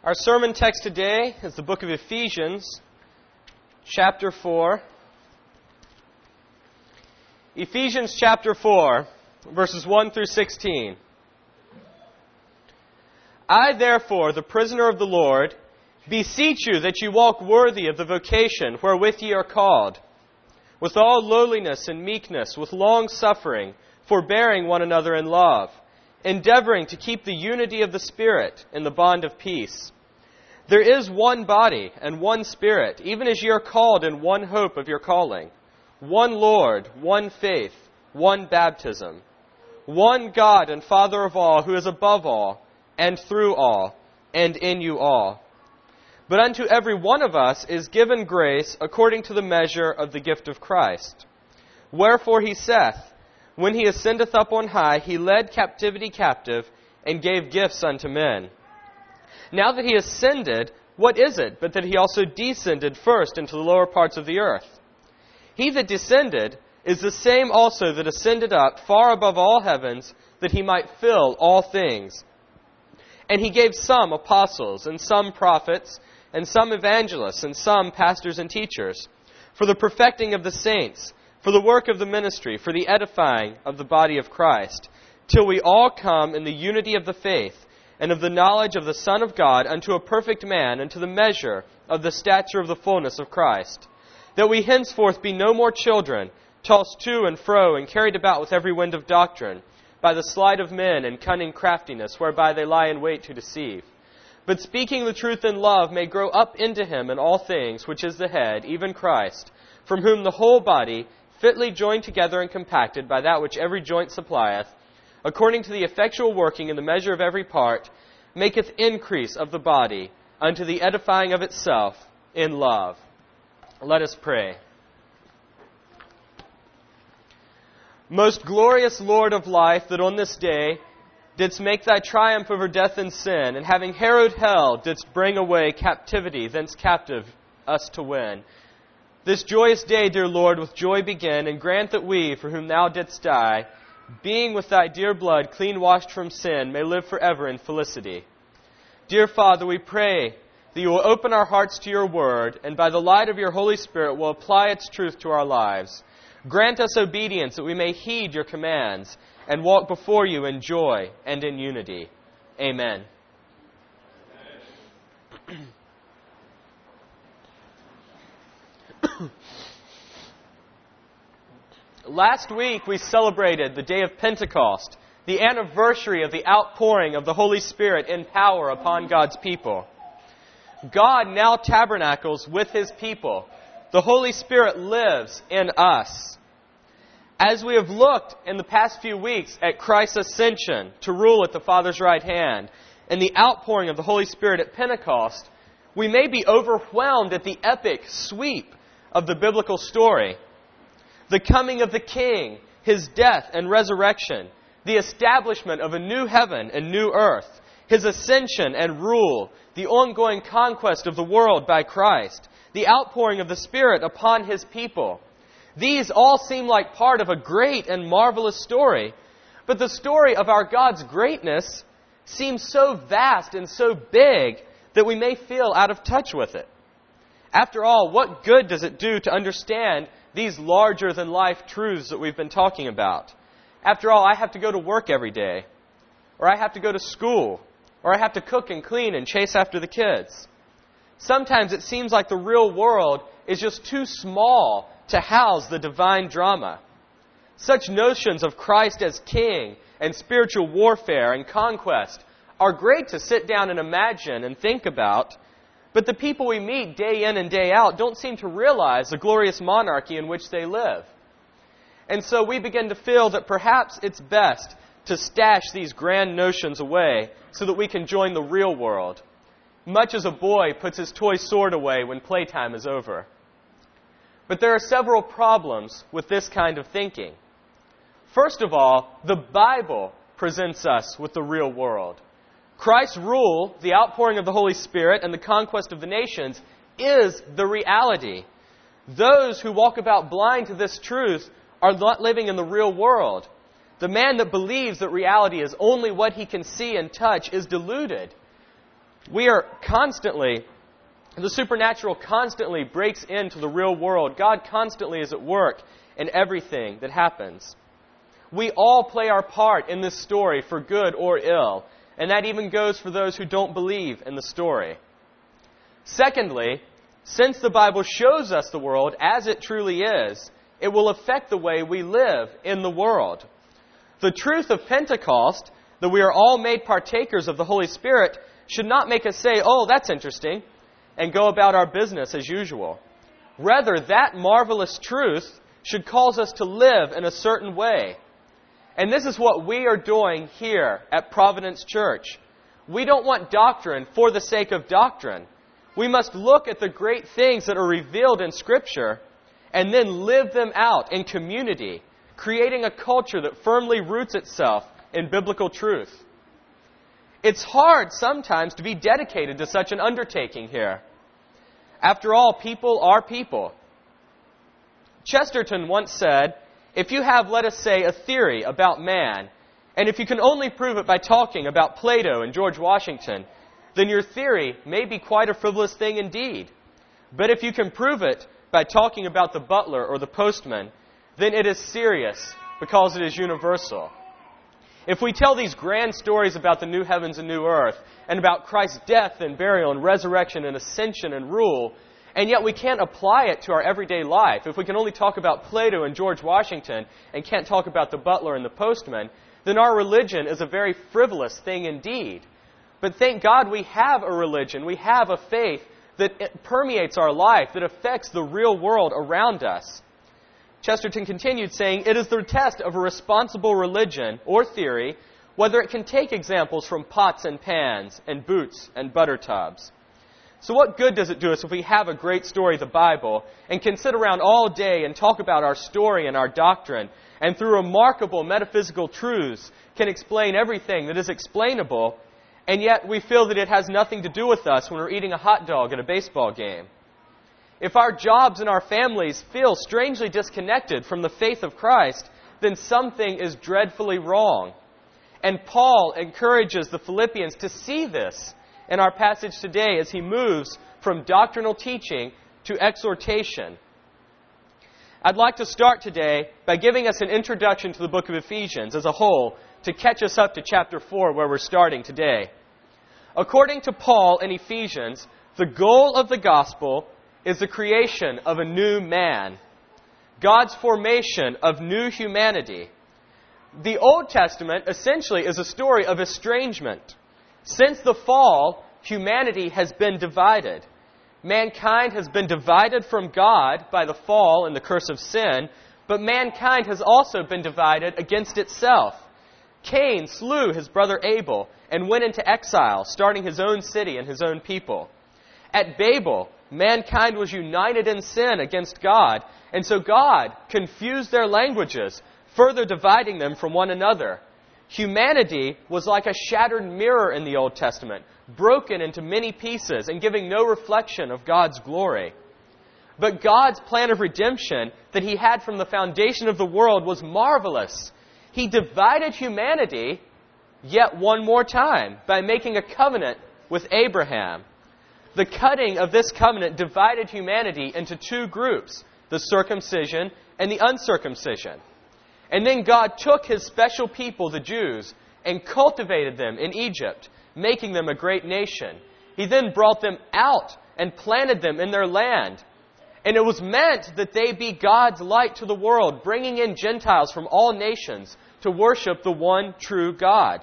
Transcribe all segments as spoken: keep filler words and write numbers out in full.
Our sermon text today is the book of Ephesians, chapter four. Ephesians chapter four, verses one through sixteen. I, therefore, the prisoner of the Lord, beseech you that you walk worthy of the vocation wherewith ye are called, with all lowliness and meekness, with long suffering, forbearing one another in love, endeavoring to keep the unity of the Spirit in the bond of peace. There is one body and one Spirit, even as ye are called in one hope of your calling, one Lord, one faith, one baptism, one God and Father of all, who is above all, and through all, and in you all. But unto every one of us is given grace according to the measure of the gift of Christ. Wherefore he saith, when he ascendeth up on high, he led captivity captive, and gave gifts unto men. Now that he ascended, what is it but that he also descended first into the lower parts of the earth? He that descended is the same also that ascended up far above all heavens, that he might fill all things. And he gave some apostles, and some prophets, and some evangelists, and some pastors and teachers, for the perfecting of the saints, for the work of the ministry, for the edifying of the body of Christ, till we all come in the unity of the faith, and of the knowledge of the Son of God, unto a perfect man, unto the measure of the stature of the fullness of Christ, that we henceforth be no more children, tossed to and fro, and carried about with every wind of doctrine, by the sleight of men and cunning craftiness, whereby they lie in wait to deceive. But speaking the truth in love may grow up into him in all things, which is the head, even Christ, from whom the whole body, fitly joined together and compacted by that which every joint supplieth, according to the effectual working in the measure of every part, maketh increase of the body unto the edifying of itself in love. Let us pray. Most glorious Lord of life, that on this day didst make thy triumph over death and sin, and having harrowed hell, didst bring away captivity, thence captive us to win. This joyous day, dear Lord, with joy begin, and grant that we, for whom thou didst die, being with thy dear blood clean washed from sin, may live forever in felicity. Dear Father, we pray that you will open our hearts to your word, and by the light of your Holy Spirit will apply its truth to our lives. Grant us obedience that we may heed your commands and walk before you in joy and in unity. Amen. Last week we celebrated the day of Pentecost, the anniversary of the outpouring of the Holy Spirit in power upon God's people. God now tabernacles with His people. The Holy Spirit lives in us. As we have looked in the past few weeks at Christ's ascension to rule at the Father's right hand and the outpouring of the Holy Spirit at Pentecost, we may be overwhelmed at the epic sweep of the biblical story. The coming of the King, His death and resurrection, the establishment of a new heaven and new earth, His ascension and rule, the ongoing conquest of the world by Christ, the outpouring of the Spirit upon His people. These all seem like part of a great and marvelous story, but the story of our God's greatness seems so vast and so big that we may feel out of touch with it. After all, what good does it do to understand these larger-than-life truths that we've been talking about? After all, I have to go to work every day, or I have to go to school, or I have to cook and clean and chase after the kids. Sometimes it seems like the real world is just too small to house the divine drama. Such notions of Christ as King and spiritual warfare and conquest are great to sit down and imagine and think about, but the people we meet day in and day out don't seem to realize the glorious monarchy in which they live. And so we begin to feel that perhaps it's best to stash these grand notions away so that we can join the real world, much as a boy puts his toy sword away when playtime is over. But there are several problems with this kind of thinking. First of all, the Bible presents us with the real world. Christ's rule, the outpouring of the Holy Spirit, and the conquest of the nations is the reality. Those who walk about blind to this truth are not living in the real world. The man that believes that reality is only what he can see and touch is deluded. We are constantly, the supernatural constantly breaks into the real world. God constantly is at work in everything that happens. We all play our part in this story for good or ill, and that even goes for those who don't believe in the story. Secondly, since the Bible shows us the world as it truly is, it will affect the way we live in the world. The truth of Pentecost, that we are all made partakers of the Holy Spirit, should not make us say, "Oh, that's interesting," and go about our business as usual. Rather, that marvelous truth should cause us to live in a certain way. And this is what we are doing here at Providence Church. We don't want doctrine for the sake of doctrine. We must look at the great things that are revealed in Scripture and then live them out in community, creating a culture that firmly roots itself in biblical truth. It's hard sometimes to be dedicated to such an undertaking here. After all, people are people. Chesterton once said, "If you have, let us say, a theory about man, and if you can only prove it by talking about Plato and George Washington, then your theory may be quite a frivolous thing indeed. But if you can prove it by talking about the butler or the postman, then it is serious because it is universal." If we tell these grand stories about the new heavens and new earth, and about Christ's death and burial and resurrection and ascension and rule, and yet we can't apply it to our everyday life, if we can only talk about Plato and George Washington and can't talk about the butler and the postman, then our religion is a very frivolous thing indeed. But thank God we have a religion, we have a faith that permeates our life, that affects the real world around us. Chesterton continued saying, "It is the test of a responsible religion or theory whether it can take examples from pots and pans and boots and butter tubs." So what good does it do us if we have a great story, the Bible, and can sit around all day and talk about our story and our doctrine, and through remarkable metaphysical truths can explain everything that is explainable, and yet we feel that it has nothing to do with us when we're eating a hot dog at a baseball game? If our jobs and our families feel strangely disconnected from the faith of Christ, then something is dreadfully wrong. And Paul encourages the Philippians to see this in our passage today as he moves from doctrinal teaching to exhortation. I'd like to start today by giving us an introduction to the book of Ephesians as a whole to catch us up to chapter four where we're starting today. According to Paul in Ephesians, the goal of the gospel is the creation of a new man, God's formation of new humanity. The Old Testament essentially is a story of estrangement. Since the fall, humanity has been divided. Mankind has been divided from God by the fall and the curse of sin, but mankind has also been divided against itself. Cain slew his brother Abel and went into exile, starting his own city and his own people. At Babel, mankind was united in sin against God, and so God confused their languages, further dividing them from one another. Humanity was like a shattered mirror in the Old Testament, broken into many pieces and giving no reflection of God's glory. But God's plan of redemption that He had from the foundation of the world was marvelous. He divided humanity yet one more time by making a covenant with Abraham. The cutting of this covenant divided humanity into two groups, the circumcision and the uncircumcision. And then God took His special people, the Jews, and cultivated them in Egypt, making them a great nation. He then brought them out and planted them in their land. And it was meant that they be God's light to the world, bringing in Gentiles from all nations to worship the one true God.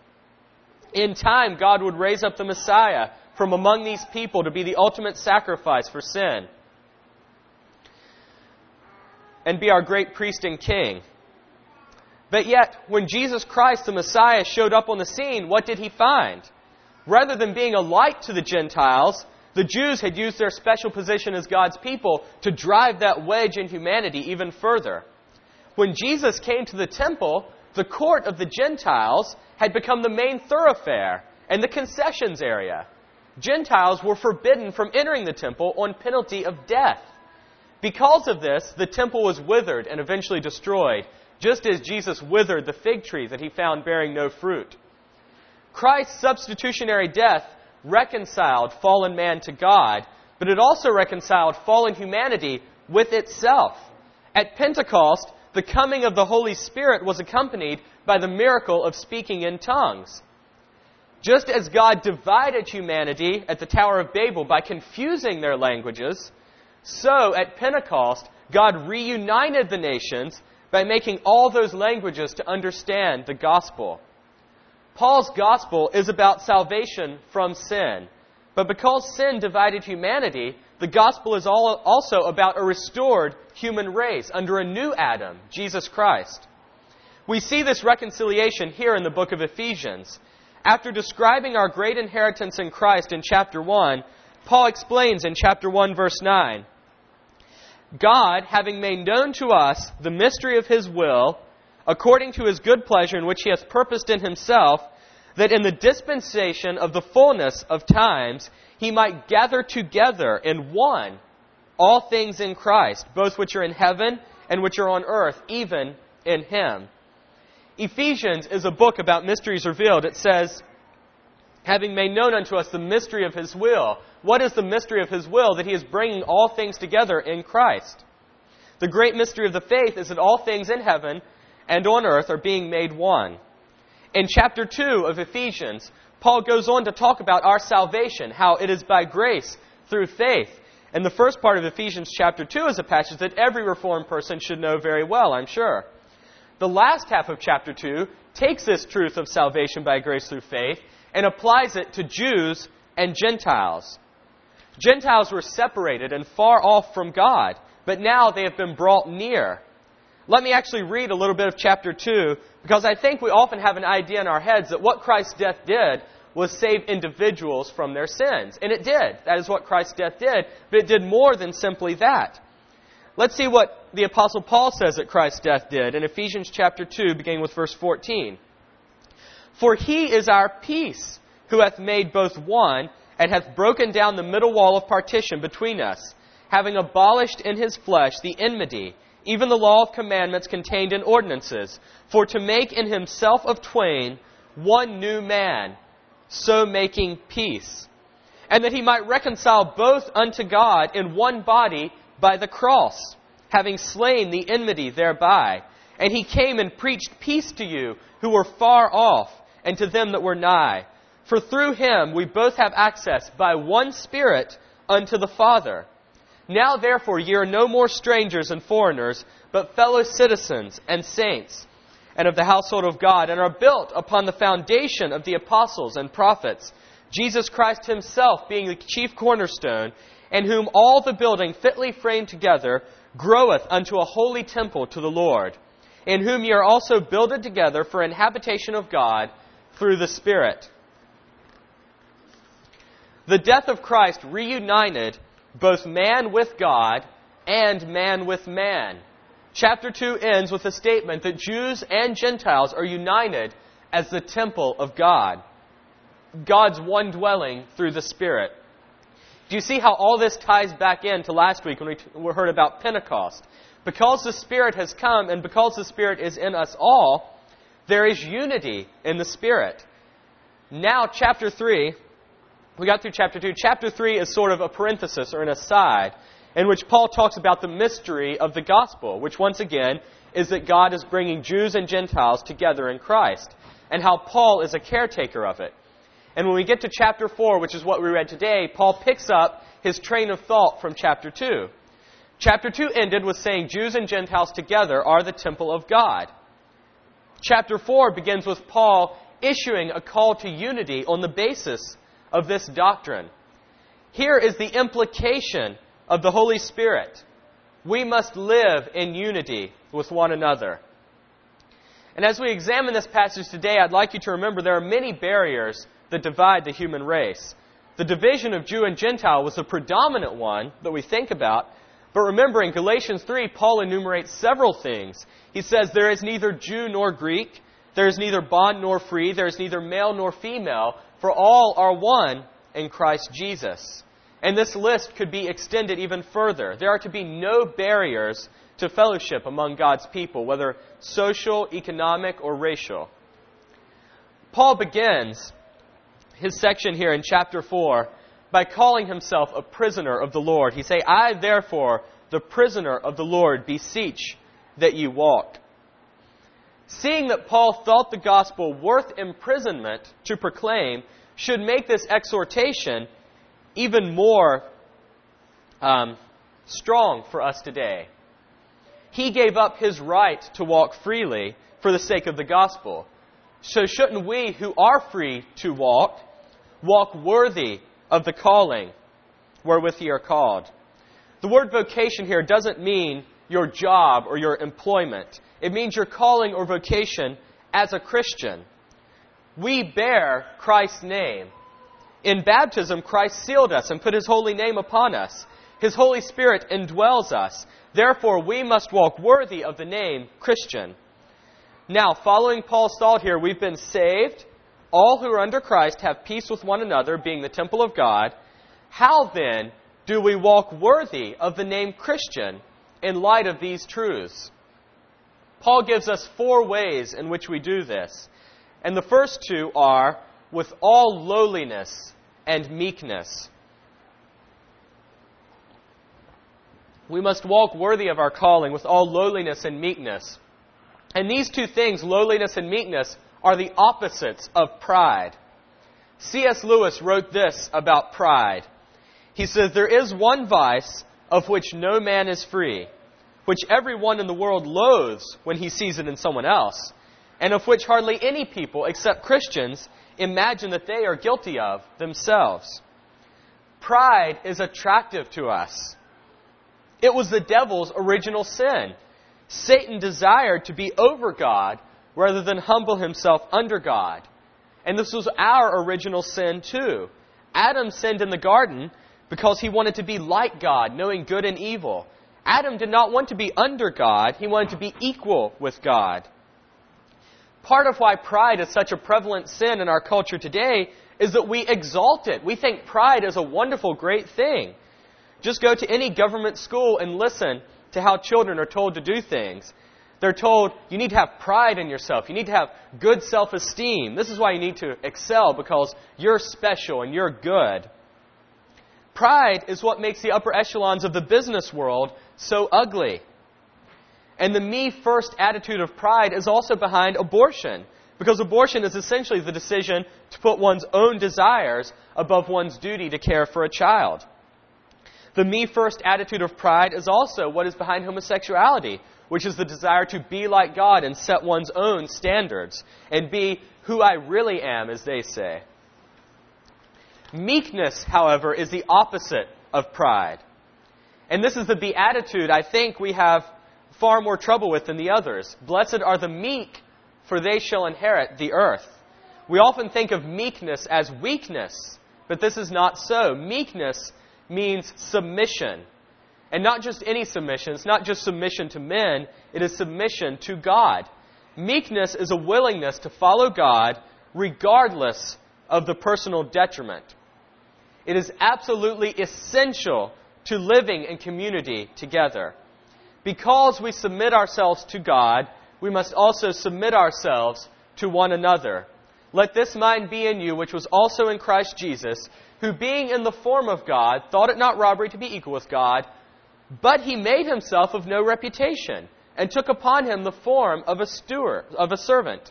In time, God would raise up the Messiah from among these people to be the ultimate sacrifice for sin and be our great priest and king. But yet, when Jesus Christ, the Messiah, showed up on the scene, what did He find? Rather than being a light to the Gentiles, the Jews had used their special position as God's people to drive that wedge in humanity even further. When Jesus came to the temple, the court of the Gentiles had become the main thoroughfare and the concessions area. Gentiles were forbidden from entering the temple on penalty of death. Because of this, the temple was withered and eventually destroyed, just as Jesus withered the fig tree that He found bearing no fruit. Christ's substitutionary death reconciled fallen man to God, but it also reconciled fallen humanity with itself. At Pentecost, the coming of the Holy Spirit was accompanied by the miracle of speaking in tongues. Just as God divided humanity at the Tower of Babel by confusing their languages, so at Pentecost, God reunited the nations by making all those languages to understand the gospel. Paul's gospel is about salvation from sin. But because sin divided humanity, the gospel is also about a restored human race under a new Adam, Jesus Christ. We see this reconciliation here in the book of Ephesians. After describing our great inheritance in Christ in chapter one, Paul explains in chapter one, verse nine, God, having made known to us the mystery of His will, according to His good pleasure in which He hath purposed in Himself, that in the dispensation of the fullness of times He might gather together in one all things in Christ, both which are in heaven and which are on earth, even in Him. Ephesians is a book about mysteries revealed. It says, having made known unto us the mystery of His will. What is the mystery of His will? That He is bringing all things together in Christ. The great mystery of the faith is that all things in heaven and on earth are being made one. In chapter two of Ephesians, Paul goes on to talk about our salvation, how it is by grace through faith. And the first part of Ephesians chapter two is a passage that every Reformed person should know very well, I'm sure. The last half of chapter two takes this truth of salvation by grace through faith and applies it to Jews and Gentiles. Gentiles were separated and far off from God, but now they have been brought near. Let me actually read a little bit of chapter two, because I think we often have an idea in our heads that what Christ's death did was save individuals from their sins. And it did. That is what Christ's death did. But it did more than simply that. Let's see what the Apostle Paul says that Christ's death did in Ephesians chapter two, beginning with verse fourteen. For He is our peace, who hath made both one, and hath broken down the middle wall of partition between us, having abolished in His flesh the enmity, even the law of commandments contained in ordinances, for to make in Himself of twain one new man, so making peace, and that He might reconcile both unto God in one body by the cross, having slain the enmity thereby. And He came and preached peace to you who were far off, and to them that were nigh. For through Him we both have access by one Spirit unto the Father. Now therefore ye are no more strangers and foreigners, but fellow citizens and saints, and of the household of God, and are built upon the foundation of the apostles and prophets, Jesus Christ Himself being the chief cornerstone, in whom all the building fitly framed together groweth unto a holy temple to the Lord, in whom ye are also builded together for an habitation of God through the Spirit. The death of Christ reunited both man with God and man with man. Chapter two ends with a statement that Jews and Gentiles are united as the temple of God, God's one dwelling through the Spirit. Do you see how all this ties back into last week when we heard about Pentecost? Because the Spirit has come and because the Spirit is in us all, there is unity in the Spirit. Now, chapter three, we got through chapter two. Chapter three is sort of a parenthesis or an aside in which Paul talks about the mystery of the gospel, which once again is that God is bringing Jews and Gentiles together in Christ, and how Paul is a caretaker of it. And when we get to chapter four, which is what we read today, Paul picks up his train of thought from chapter two. Chapter two ended with saying Jews and Gentiles together are the temple of God. Chapter four begins with Paul issuing a call to unity on the basis of this doctrine. Here is the implication of the Holy Spirit. We must live in unity with one another. And as we examine this passage today, I'd like you to remember there are many barriers that divide the human race. The division of Jew and Gentile was the predominant one that we think about. But remember, in Galatians three, Paul enumerates several things. He says, there is neither Jew nor Greek, there is neither bond nor free, there is neither male nor female, for all are one in Christ Jesus. And this list could be extended even further. There are to be no barriers to fellowship among God's people, whether social, economic, or racial. Paul begins his section here in chapter four by calling himself a prisoner of the Lord. He say, I therefore, the prisoner of the Lord, beseech that you walk. Seeing that Paul thought the gospel worth imprisonment to proclaim should make this exhortation even more um, strong for us today. He gave up his right to walk freely for the sake of the gospel. So shouldn't we, who are free to walk, walk worthy of the calling wherewith ye are called? The word vocation here doesn't mean your job or your employment. It means your calling or vocation as a Christian. We bear Christ's name. In baptism, Christ sealed us and put His holy name upon us. His Holy Spirit indwells us. Therefore, we must walk worthy of the name Christian. Now, following Paul's thought here, we've been saved. All who are under Christ have peace with one another, being the temple of God. How then do we walk worthy of the name Christian in light of these truths? Paul gives us four ways in which we do this. And the first two are with all lowliness and meekness. We must walk worthy of our calling with all lowliness and meekness. And these two things, lowliness and meekness, are the opposites of pride. C S Lewis wrote this about pride. He says, there is one vice of which no man is free, which everyone in the world loathes when he sees it in someone else, and of which hardly any people, except Christians, imagine that they are guilty of themselves. Pride is attractive to us. It was the devil's original sin. Satan desired to be over God rather than humble himself under God. And this was our original sin too. Adam sinned in the garden because he wanted to be like God, knowing good and evil. Adam did not want to be under God. He wanted to be equal with God. Part of why pride is such a prevalent sin in our culture today is that we exalt it. We think pride is a wonderful, great thing. Just go to any government school and listen to how children are told to do things. They're told, you need to have pride in yourself. You need to have good self-esteem. This is why you need to excel, because you're special and you're good. Pride is what makes the upper echelons of the business world so ugly. And the me-first attitude of pride is also behind abortion, because abortion is essentially the decision to put one's own desires above one's duty to care for a child. The me-first attitude of pride is also what is behind homosexuality, which is the desire to be like God and set one's own standards and be who I really am, as they say. Meekness, however, is the opposite of pride. And this is the beatitude I think we have far more trouble with than the others. Blessed are the meek, for they shall inherit the earth. We often think of meekness as weakness, but this is not so. Meekness means submission. And not just any submission. It's not just submission to men. It is submission to God. Meekness is a willingness to follow God regardless of the personal detriment. It is absolutely essential to living in community together. Because we submit ourselves to God, we must also submit ourselves to one another. Let this mind be in you, which was also in Christ Jesus, who being in the form of God, thought it not robbery to be equal with God, but he made himself of no reputation, and took upon him the form of a steward, of a servant.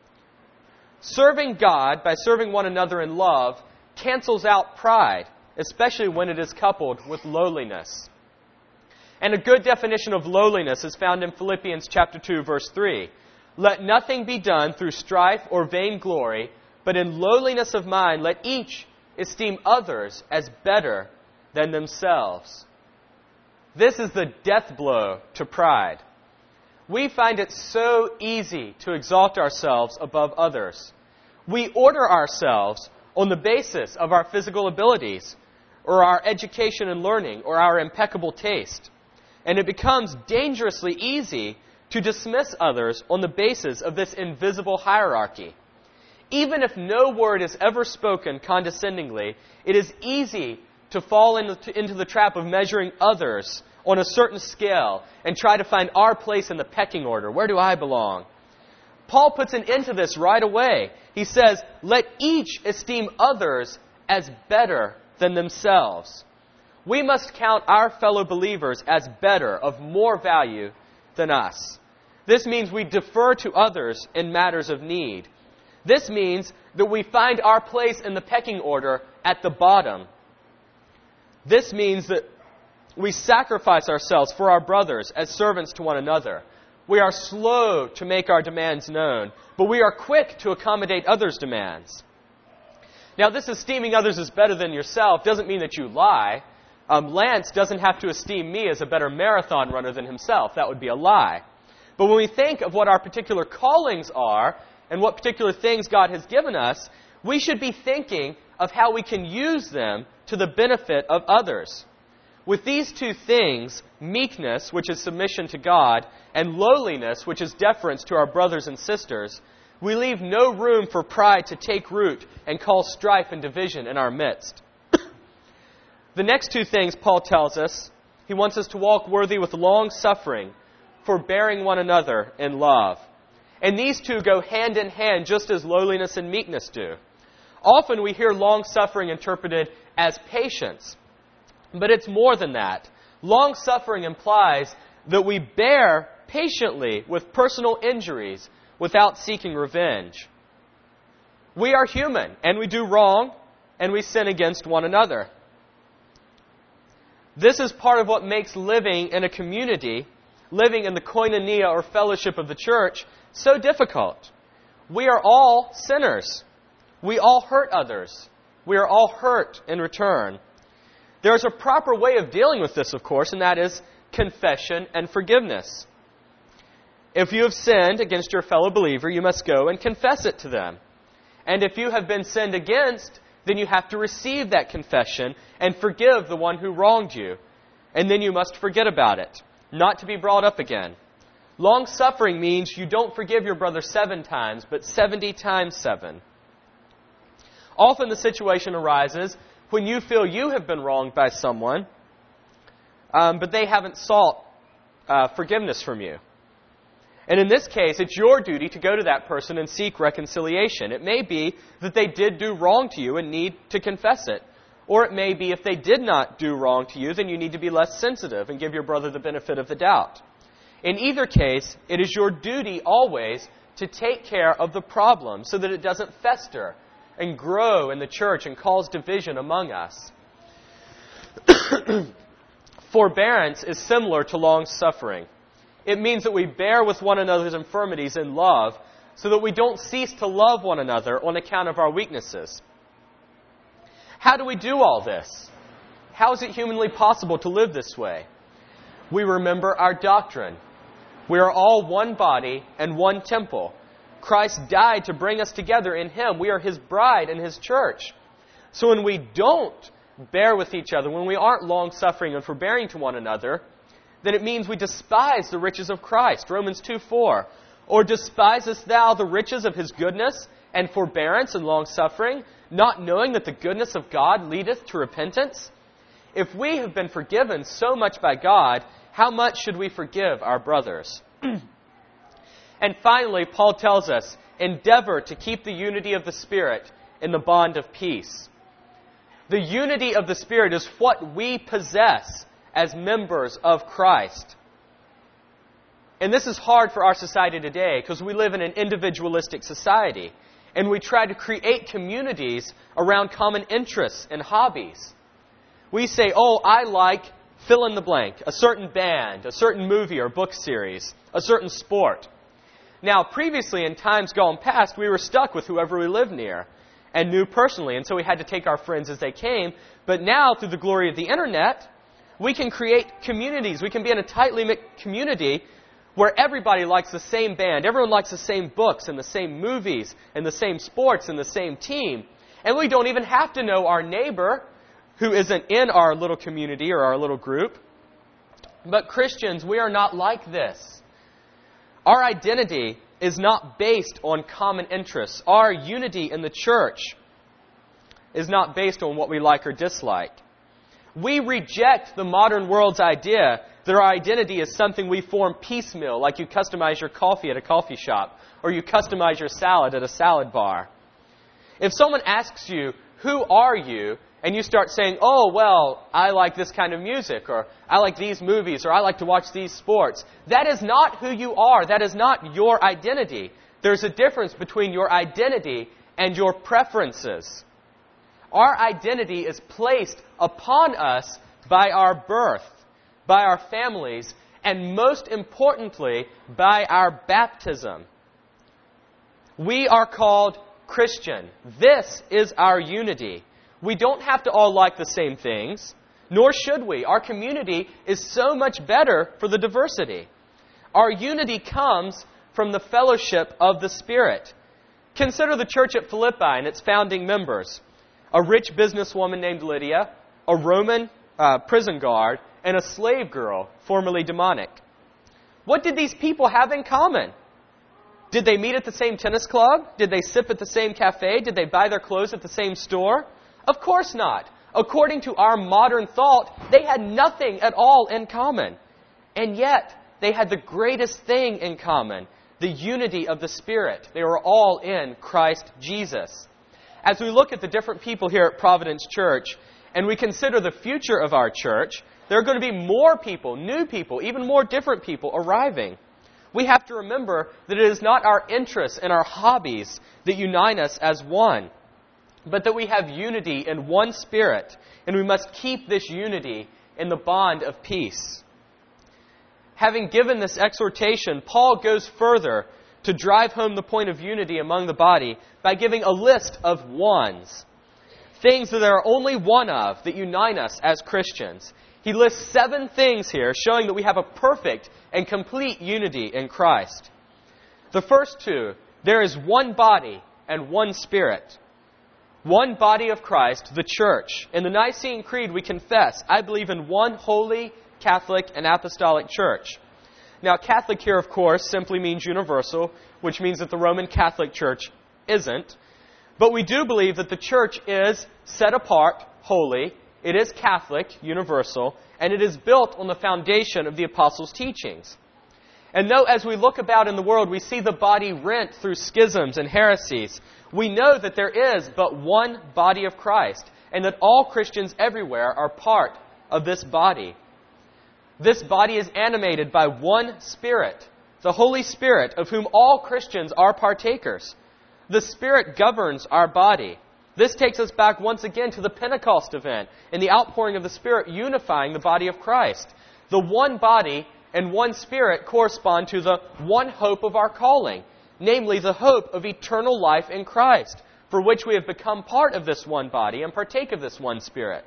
Serving God by serving one another in love cancels out pride, especially when it is coupled with lowliness. And a good definition of lowliness is found in Philippians chapter two, verse three. Let nothing be done through strife or vainglory, but in lowliness of mind let each esteem others as better than themselves. This is the death blow to pride. We find it so easy to exalt ourselves above others. We order ourselves on the basis of our physical abilities, or our education and learning, or our impeccable taste. And it becomes dangerously easy to dismiss others on the basis of this invisible hierarchy. Even if no word is ever spoken condescendingly, it is easy to fall into the trap of measuring others on a certain scale and try to find our place in the pecking order. Where do I belong? Paul puts an end to this right away. He says, let each esteem others as better than themselves. We must count our fellow believers as better, of more value than us. This means we defer to others in matters of need. This means that we find our place in the pecking order at the bottom. This means that we sacrifice ourselves for our brothers as servants to one another. We are slow to make our demands known, but we are quick to accommodate others' demands. Now, this esteeming others as better than yourself doesn't mean that you lie. Um, Lance doesn't have to esteem me as a better marathon runner than himself. That would be a lie. But when we think of what our particular callings are and what particular things God has given us, we should be thinking of how we can use them to the benefit of others. With these two things, meekness, which is submission to God, and lowliness, which is deference to our brothers and sisters, we leave no room for pride to take root and cause strife and division in our midst. The next two things Paul tells us, he wants us to walk worthy with long suffering, forbearing one another in love. And these two go hand in hand just as lowliness and meekness do. Often we hear long suffering interpreted as patience. But it's more than that. Long suffering implies that we bear patiently with personal injuries without seeking revenge. We are human, and we do wrong, and we sin against one another. This is part of what makes living in a community, living in the koinonia or fellowship of the church, so difficult. We are all sinners. We all hurt others. We are all hurt in return. There is a proper way of dealing with this, of course, and that is confession and forgiveness. If you have sinned against your fellow believer, you must go and confess it to them. And if you have been sinned against, then you have to receive that confession and forgive the one who wronged you. And then you must forget about it, not to be brought up again. Long-suffering means you don't forgive your brother seven times, but seventy times seven. Often the situation arises when you feel you have been wronged by someone, um, but they haven't sought uh, forgiveness from you. And in this case, it's your duty to go to that person and seek reconciliation. It may be that they did do wrong to you and need to confess it. Or it may be if they did not do wrong to you, then you need to be less sensitive and give your brother the benefit of the doubt. In either case, it is your duty always to take care of the problem so that it doesn't fester and grow in the church and cause division among us. Forbearance is similar to long-suffering. It means that we bear with one another's infirmities in love so that we don't cease to love one another on account of our weaknesses. How do we do all this? How is it humanly possible to live this way? We remember our doctrine. We are all one body and one temple. Christ died to bring us together in Him. We are His bride and His church. So when we don't bear with each other, when we aren't long-suffering and forbearing to one another, then it means we despise the riches of Christ. Romans two four. Or despisest thou the riches of His goodness and forbearance and long-suffering, not knowing that the goodness of God leadeth to repentance? If we have been forgiven so much by God, how much should we forgive our brothers? And finally, Paul tells us, endeavor to keep the unity of the Spirit in the bond of peace. The unity of the Spirit is what we possess as members of Christ. And this is hard for our society today because we live in an individualistic society. And we try to create communities around common interests and hobbies. We say, oh, I like fill in the blank, a certain band, a certain movie or book series, a certain sport. Now, previously, in times gone past, we were stuck with whoever we lived near and knew personally, and so we had to take our friends as they came. But now, through the glory of the Internet, we can create communities. We can be in a tightly knit community where everybody likes the same band, everyone likes the same books and the same movies and the same sports and the same team. And we don't even have to know our neighbor who isn't in our little community or our little group. But Christians, we are not like this. Our identity is not based on common interests. Our unity in the church is not based on what we like or dislike. We reject the modern world's idea that our identity is something we form piecemeal, like you customize your coffee at a coffee shop, or you customize your salad at a salad bar. If someone asks you, who are you? And you start saying, oh, well, I like this kind of music, or I like these movies, or I like to watch these sports. That is not who you are. That is not your identity. There's a difference between your identity and your preferences. Our identity is placed upon us by our birth, by our families, and most importantly, by our baptism. We are called Christian. This is our unity. We don't have to all like the same things, nor should we. Our community is so much better for the diversity. Our unity comes from the fellowship of the Spirit. Consider the church at Philippi and its founding members. A rich businesswoman named Lydia, a Roman uh, prison guard, and a slave girl, formerly demonic. What did these people have in common? Did they meet at the same tennis club? Did they sip at the same cafe? Did they buy their clothes at the same store? Of course not. According to our modern thought, they had nothing at all in common. And yet, they had the greatest thing in common, the unity of the Spirit. They were all in Christ Jesus. As we look at the different people here at Providence Church, and we consider the future of our church, there are going to be more people, new people, even more different people arriving. We have to remember that it is not our interests and our hobbies that unite us as one, but that we have unity in one Spirit, and we must keep this unity in the bond of peace. Having given this exhortation, Paul goes further to drive home the point of unity among the body by giving a list of ones, things that there are only one of that unite us as Christians. He lists seven things here showing that we have a perfect and complete unity in Christ. The first two, there is one body and one Spirit. One body of Christ, the church. In the Nicene Creed, we confess, I believe in one holy, Catholic, and apostolic church. Now, Catholic here, of course, simply means universal, which means that the Roman Catholic Church isn't. But we do believe that the church is set apart, holy. It is Catholic, universal, and it is built on the foundation of the apostles' teachings. And though as we look about in the world, we see the body rent through schisms and heresies, we know that there is but one body of Christ, and that all Christians everywhere are part of this body. This body is animated by one Spirit, the Holy Spirit, of whom all Christians are partakers. The Spirit governs our body. This takes us back once again to the Pentecost event and the outpouring of the Spirit unifying the body of Christ. The one body and one Spirit correspond to the one hope of our calling, namely the hope of eternal life in Christ, for which we have become part of this one body and partake of this one Spirit.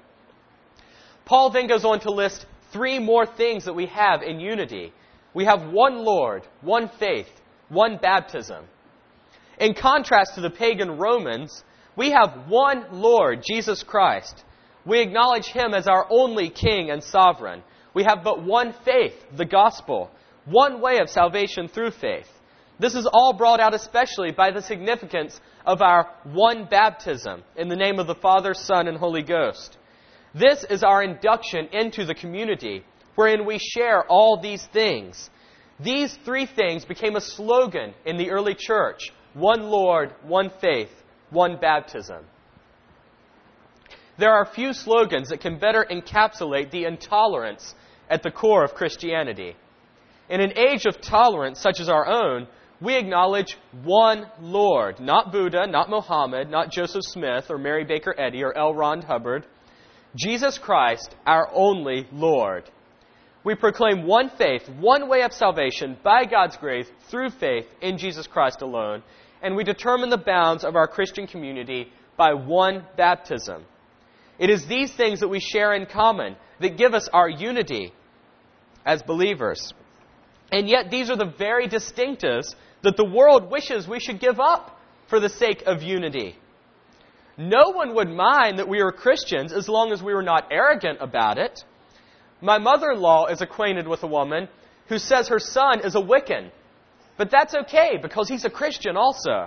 Paul then goes on to list three more things that we have in unity. We have one Lord, one faith, one baptism. In contrast to the pagan Romans, we have one Lord, Jesus Christ. We acknowledge Him as our only King and Sovereign. We have but one faith, the gospel, one way of salvation through faith. This is all brought out especially by the significance of our one baptism in the name of the Father, Son, and Holy Ghost. This is our induction into the community, wherein we share all these things. These three things became a slogan in the early church: one Lord, one faith, one baptism. There are few slogans that can better encapsulate the intolerance at the core of Christianity. In an age of tolerance such as our own, we acknowledge one Lord, not Buddha, not Mohammed, not Joseph Smith, or Mary Baker Eddy, or L. Ron Hubbard. Jesus Christ, our only Lord. We proclaim one faith, one way of salvation by God's grace through faith in Jesus Christ alone, and we determine the bounds of our Christian community by one baptism. It is these things that we share in common that give us our unity as believers. And yet these are the very distinctives that the world wishes we should give up for the sake of unity. No one would mind that we were Christians as long as we were not arrogant about it. My mother-in-law is acquainted with a woman who says her son is a Wiccan. But that's okay because he's a Christian also.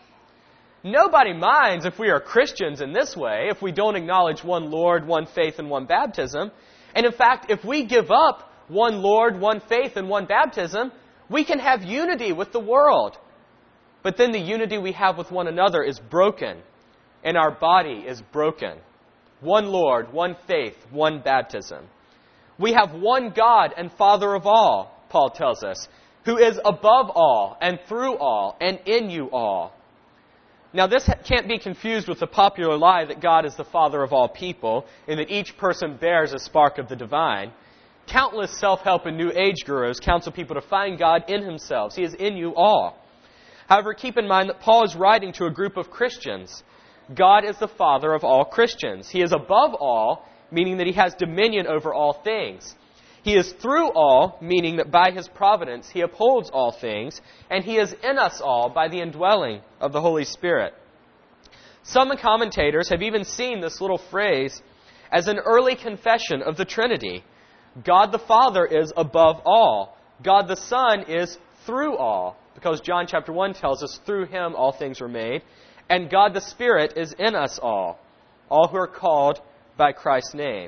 Nobody minds if we are Christians in this way, if we don't acknowledge one Lord, one faith, and one baptism. And in fact, if we give up one Lord, one faith, and one baptism, we can have unity with the world. But then the unity we have with one another is broken, and our body is broken. One Lord, one faith, one baptism. We have one God and Father of all, Paul tells us, who is above all and through all and in you all. Now, this can't be confused with the popular lie that God is the Father of all people and that each person bears a spark of the divine. Countless self-help and New Age gurus counsel people to find God in themselves. He is in you all. However, keep in mind that Paul is writing to a group of Christians. God is the Father of all Christians. He is above all, meaning that He has dominion over all things. He is through all, meaning that by His providence He upholds all things, and He is in us all by the indwelling of the Holy Spirit. Some commentators have even seen this little phrase as an early confession of the Trinity. God the Father is above all. God the Son is through all, because John chapter one tells us through Him all things were made. And God the Spirit is in us all, all who are called by Christ's name.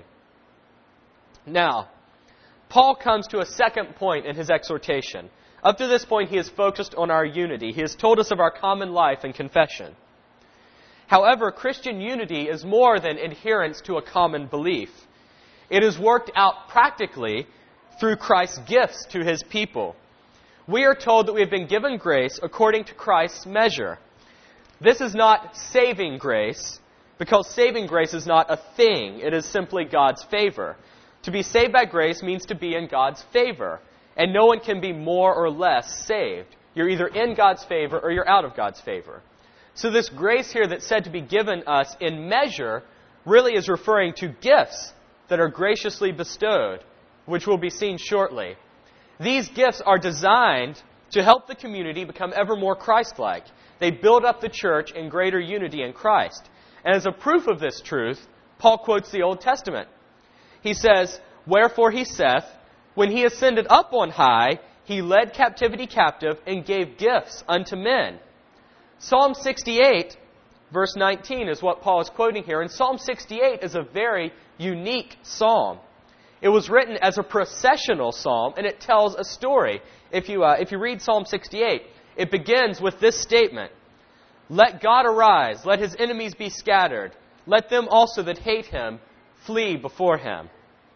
Now, Paul comes to a second point in his exhortation. Up to this point, he has focused on our unity. He has told us of our common life and confession. However, Christian unity is more than adherence to a common belief. It is worked out practically through Christ's gifts to His people. We are told that we have been given grace according to Christ's measure. This is not saving grace, because saving grace is not a thing. It is simply God's favor. To be saved by grace means to be in God's favor. And no one can be more or less saved. You're either in God's favor or you're out of God's favor. So this grace here that's said to be given us in measure really is referring to gifts that are graciously bestowed, which will be seen shortly. These gifts are designed to help the community become ever more Christ-like. They build up the church in greater unity in Christ. And as a proof of this truth, Paul quotes the Old Testament. He says, "Wherefore He saith, when He ascended up on high, He led captivity captive and gave gifts unto men." Psalm sixty-eight, verse nineteen is what Paul is quoting here. And Psalm sixty-eight is a very unique psalm. It was written as a processional psalm, and it tells a story. If you, uh, if you read Psalm sixty-eight, it begins with this statement: "Let God arise, let His enemies be scattered. Let them also that hate Him flee before Him."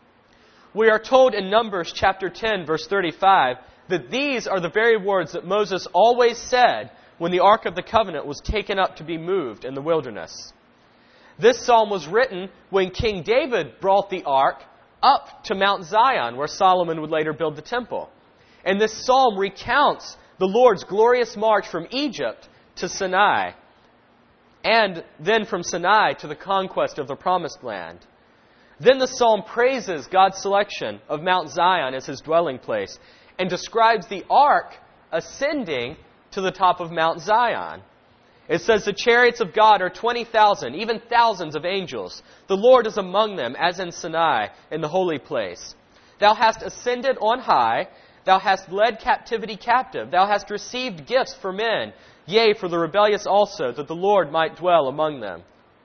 We are told in Numbers chapter ten, verse thirty-five, that these are the very words that Moses always said when the Ark of the Covenant was taken up to be moved in the wilderness. This psalm was written when King David brought the Ark up to Mount Zion, where Solomon would later build the temple. And this psalm recounts the Lord's glorious march from Egypt to Sinai, and then from Sinai to the conquest of the Promised Land. Then the psalm praises God's selection of Mount Zion as His dwelling place and describes the ark ascending to the top of Mount Zion. It says, "The chariots of God are twenty thousand, even thousands of angels. The Lord is among them, as in Sinai, in the holy place. Thou hast ascended on high. Thou hast led captivity captive. Thou hast received gifts for men, yea, for the rebellious also, that the Lord might dwell among them."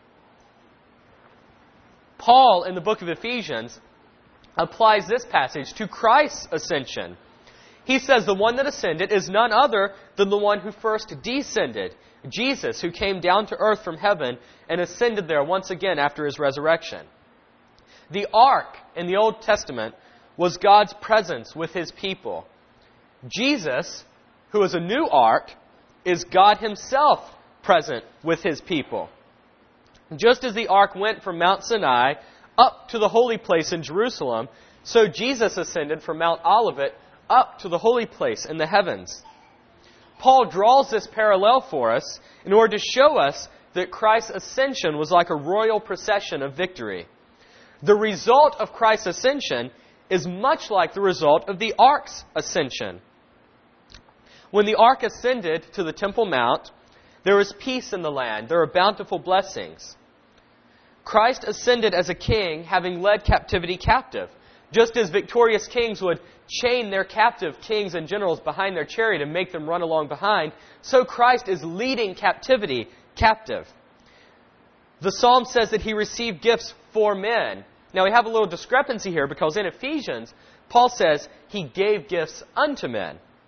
Paul, in the book of Ephesians, applies this passage to Christ's ascension. He says the one that ascended is none other than the one who first descended, Jesus, who came down to earth from heaven and ascended there once again after His resurrection. The ark in the Old Testament was God's presence with His people. Jesus, who is a new ark, is God Himself present with His people. Just as the ark went from Mount Sinai up to the holy place in Jerusalem, so Jesus ascended from Mount Olivet up to the holy place in the heavens. Paul draws this parallel for us in order to show us that Christ's ascension was like a royal procession of victory. The result of Christ's ascension is much like the result of the ark's ascension. When the ark ascended to the Temple Mount, there was peace in the land. There were bountiful blessings. Christ ascended as a king, having led captivity captive. Just as victorious kings would chain their captive kings and generals behind their chariot and make them run along behind, so Christ is leading captivity captive. The psalm says that He received gifts for men. Now we have a little discrepancy here because in Ephesians, Paul says He gave gifts unto men.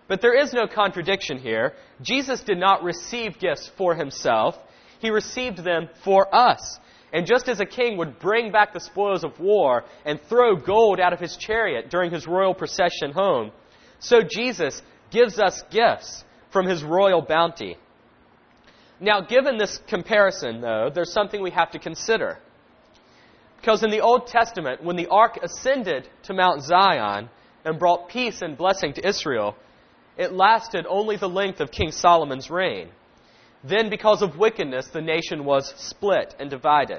But there is no contradiction here. Jesus did not receive gifts for himself. He received them for us. And just as a king would bring back the spoils of war and throw gold out of his chariot during his royal procession home, so Jesus gives us gifts from his royal bounty. Now, given this comparison, though, there's something we have to consider. Because in the Old Testament, when the ark ascended to Mount Zion and brought peace and blessing to Israel, it lasted only the length of King Solomon's reign. Then, because of wickedness, the nation was split and divided.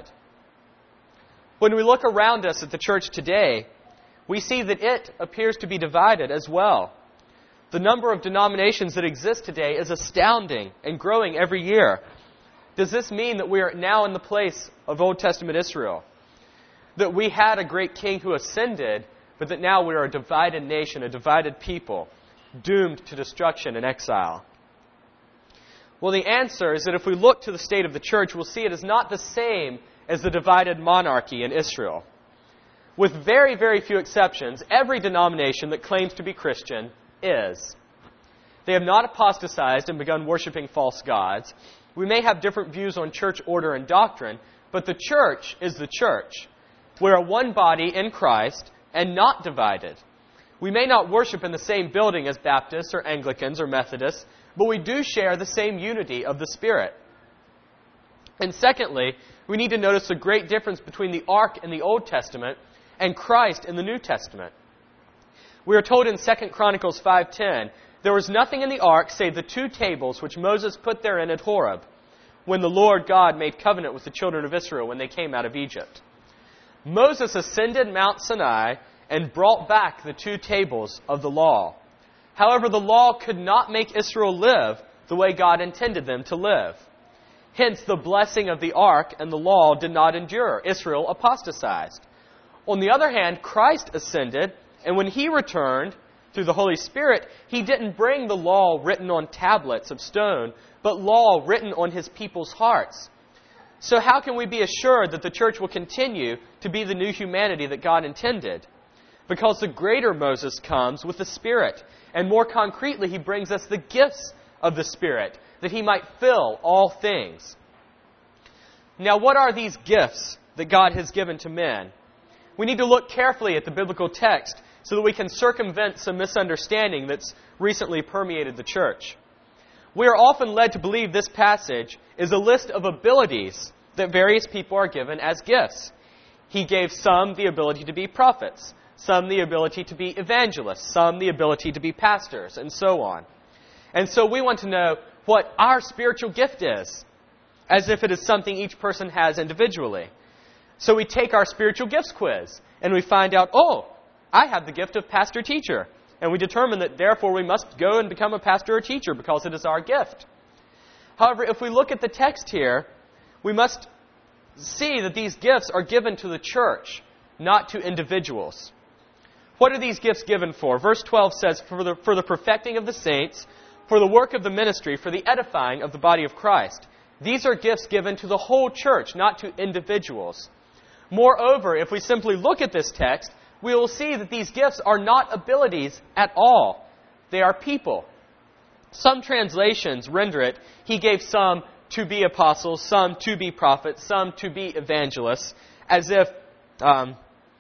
When we look around us at the church today, we see that it appears to be divided as well. The number of denominations that exist today is astounding and growing every year. Does this mean that we are now in the place of Old Testament Israel? That we had a great king who ascended, but that now we are a divided nation, a divided people, doomed to destruction and exile? Well, the answer is that if we look to the state of the church, we'll see it is not the same as the divided monarchy in Israel. With very, very few exceptions, every denomination that claims to be Christian is. They have not apostatized and begun worshiping false gods. We may have different views on church order and doctrine, but the church is the church. We are one body in Christ and not divided. We may not worship in the same building as Baptists or Anglicans or Methodists, but we do share the same unity of the Spirit. And secondly, we need to notice the great difference between the ark in the Old Testament and Christ in the New Testament. We are told in Second Chronicles five ten, there was nothing in the ark save the two tables which Moses put therein at Horeb, when the Lord God made covenant with the children of Israel when they came out of Egypt. Moses ascended Mount Sinai and brought back the two tables of the law. However, the law could not make Israel live the way God intended them to live. Hence, the blessing of the ark and the law did not endure. Israel apostatized. On the other hand, Christ ascended, and when He returned through the Holy Spirit, He didn't bring the law written on tablets of stone, but law written on His people's hearts. So how can we be assured that the church will continue to be the new humanity that God intended? Because the greater Moses comes with the Spirit, and more concretely, He brings us the gifts of the Spirit, that He might fill all things. Now, what are these gifts that God has given to men? We need to look carefully at the biblical text so that we can circumvent some misunderstanding that's recently permeated the church. We are often led to believe this passage is a list of abilities that various people are given as gifts. He gave some the ability to be prophets, some the ability to be evangelists, some the ability to be pastors, and so on. And so we want to know what our spiritual gift is, as if it is something each person has individually. So we take our spiritual gifts quiz, and we find out, oh, I have the gift of pastor-teacher. And we determine that, therefore, we must go and become a pastor or teacher because it is our gift. However, if we look at the text here, we must see that these gifts are given to the church, not to individuals. What are these gifts given for? Verse twelve says, for the, for the perfecting of the saints, for the work of the ministry, for the edifying of the body of Christ. These are gifts given to the whole church, not to individuals. Moreover, if we simply look at this text, we will see that these gifts are not abilities at all. They are people. Some translations render it, He gave some to be apostles, some to be prophets, some to be evangelists, as if, um,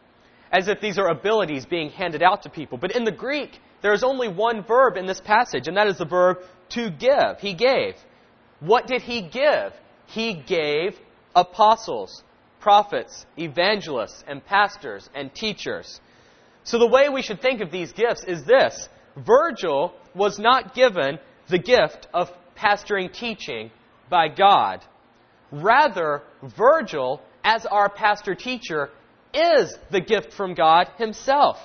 as if these are abilities being handed out to people. But in the Greek, there is only one verb in this passage, and that is the verb to give. He gave. What did He give? He gave apostles, prophets, evangelists, and pastors, and teachers. So the way we should think of these gifts is this. Virgil was not given the gift of pastoring teaching by God. Rather, Virgil, as our pastor-teacher, is the gift from God Himself.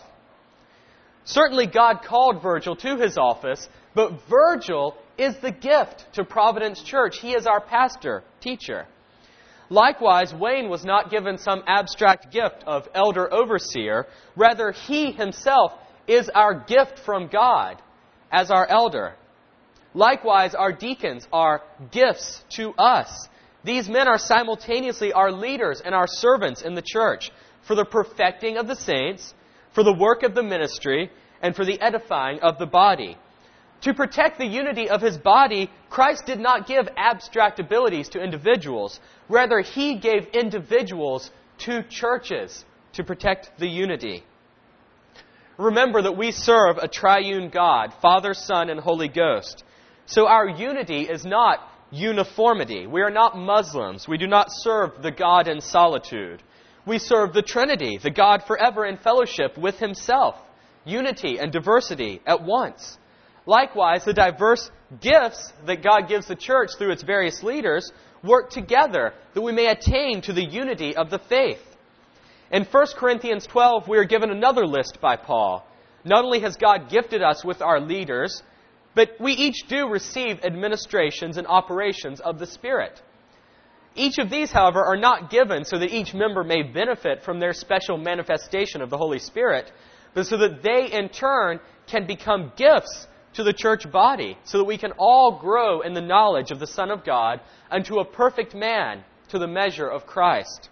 Certainly God called Virgil to his office, but Virgil is the gift to Providence Church. He is our pastor-teacher. Likewise, Wayne was not given some abstract gift of elder overseer. Rather, he himself is our gift from God as our elder. Likewise, our deacons are gifts to us. These men are simultaneously our leaders and our servants in the church for the perfecting of the saints, for the work of the ministry, and for the edifying of the body. To protect the unity of His body, Christ did not give abstract abilities to individuals. Rather, He gave individuals to churches to protect the unity. Remember that we serve a triune God, Father, Son, and Holy Ghost. So our unity is not uniformity. We are not Muslims. We do not serve the God in solitude. We serve the Trinity, the God forever in fellowship with Himself. Unity and diversity at once. Likewise, the diverse gifts that God gives the church through its various leaders work together that we may attain to the unity of the faith. In First Corinthians twelve, we are given another list by Paul. Not only has God gifted us with our leaders, but we each do receive administrations and operations of the Spirit. Each of these, however, are not given so that each member may benefit from their special manifestation of the Holy Spirit, but so that they, in turn, can become gifts to the church body, so that we can all grow in the knowledge of the Son of God unto a perfect man, to the measure of Christ.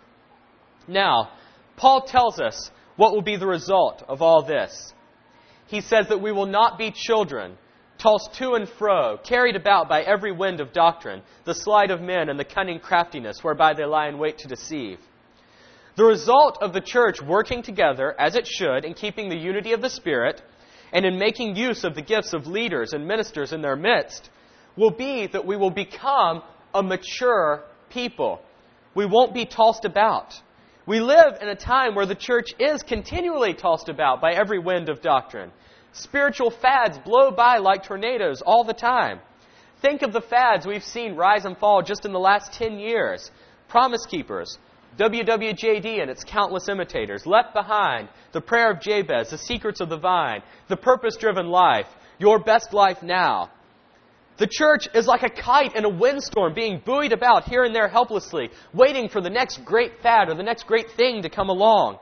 Now, Paul tells us what will be the result of all this. He says that we will not be children, tossed to and fro, carried about by every wind of doctrine, the sleight of men and the cunning craftiness whereby they lie in wait to deceive. The result of the church working together, as it should, in keeping the unity of the Spirit, and in making use of the gifts of leaders and ministers in their midst, will be that we will become a mature people. We won't be tossed about. We live in a time where the church is continually tossed about by every wind of doctrine. Spiritual fads blow by like tornadoes all the time. Think of the fads we've seen rise and fall just in the last ten years. Promise Keepers, W W J D and its countless imitators, Left Behind, The Prayer of Jabez, The Secrets of the Vine, The Purpose-Driven Life, Your Best Life Now. The church is like a kite in a windstorm being buoyed about here and there helplessly, waiting for the next great fad or the next great thing to come along.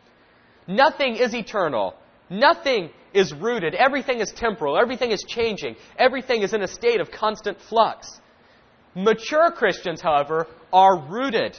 Nothing is eternal. Nothing is rooted. Everything is temporal. Everything is changing. Everything is in a state of constant flux. Mature Christians, however, are rooted.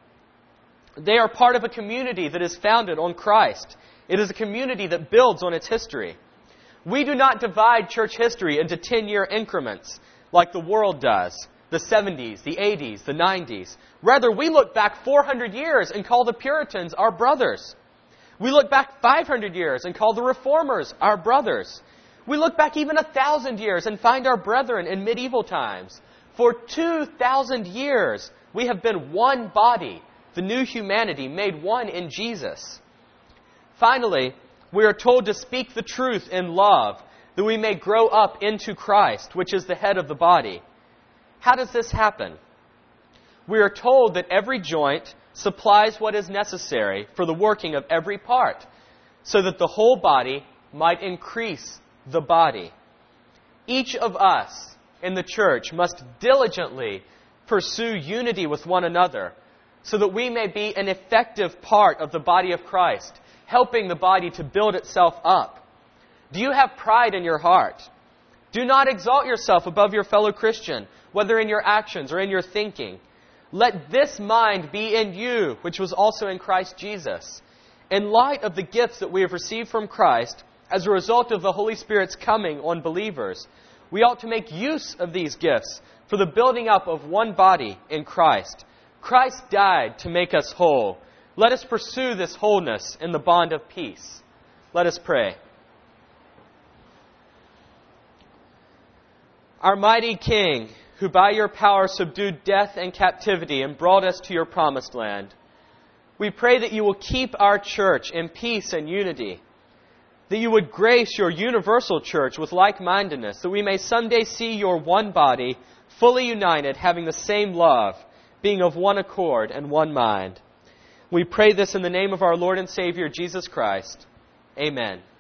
They are part of a community that is founded on Christ. It is a community that builds on its history. We do not divide church history into ten-year increments like the world does, the seventies, the eighties, the nineties. Rather, we look back four hundred years and call the Puritans our brothers. We look back five hundred years and call the Reformers our brothers. We look back even one thousand years and find our brethren in medieval times. For two thousand years, we have been one body, the new humanity made one in Jesus. Finally, we are told to speak the truth in love, that we may grow up into Christ, which is the head of the body. How does this happen? We are told that every joint supplies what is necessary for the working of every part, so that the whole body might increase the body. Each of us in the church must diligently pursue unity with one another, so that we may be an effective part of the body of Christ, helping the body to build itself up. Do you have pride in your heart? Do not exalt yourself above your fellow Christian, whether in your actions or in your thinking. Let this mind be in you, which was also in Christ Jesus. In light of the gifts that we have received from Christ, as a result of the Holy Spirit's coming on believers, we ought to make use of these gifts for the building up of one body in Christ. Christ died to make us whole. Let us pursue this wholeness in the bond of peace. Let us pray. Our mighty King, who by your power subdued death and captivity and brought us to your promised land, we pray that you will keep our church in peace and unity, that you would grace your universal church with like-mindedness, that we may someday see your one body fully united, having the same love, being of one accord and one mind. We pray this in the name of our Lord and Savior, Jesus Christ. Amen.